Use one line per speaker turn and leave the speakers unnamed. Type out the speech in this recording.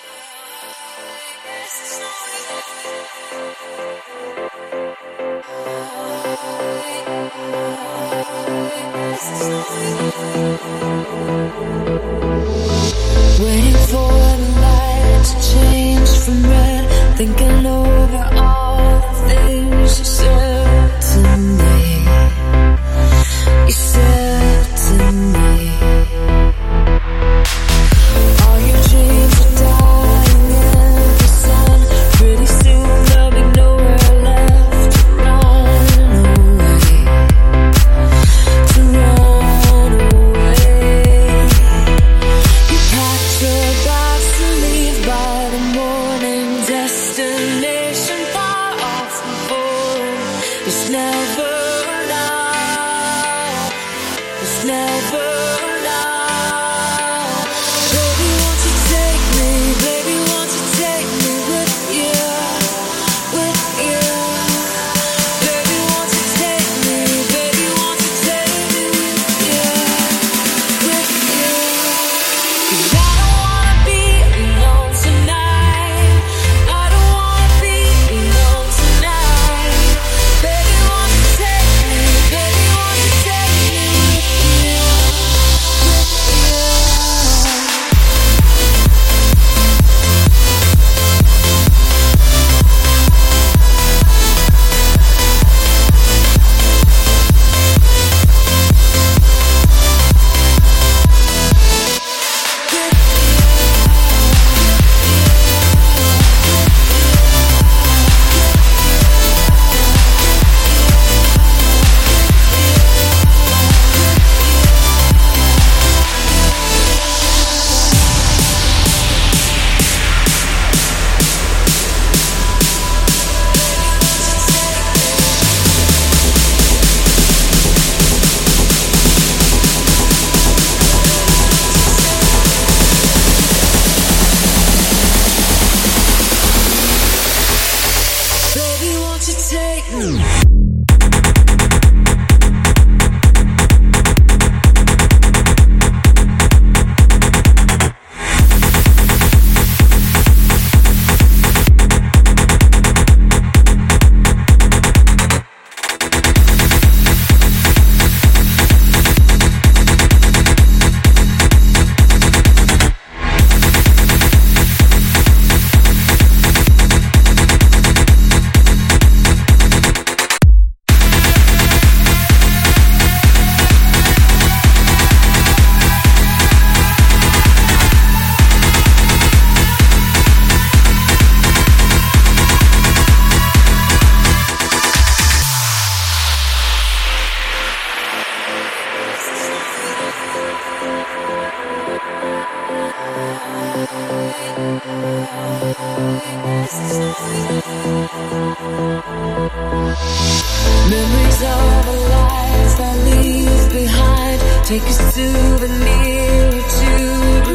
Waiting for the light to change from red, thinking over all the things you said to me. You said to me, all your dreams are dying in the sun. Pretty soon there'll be nowhere left to run away, to run away. You packed your bags to leave by the morning, destination far off and forward. It's never enough, it's never enough. Baby, won't you take me, baby, won't you take me with you, with you. Baby, won't you take me, baby, won't you take me with you, with you. 'Cause I don't wanna be alone tonight, I don't wanna be alone tonight. Baby, won't you take me, baby, won't you take me with you, with you. Baby, won't you take me? Memories of a life that leaves behind. Take a souvenir to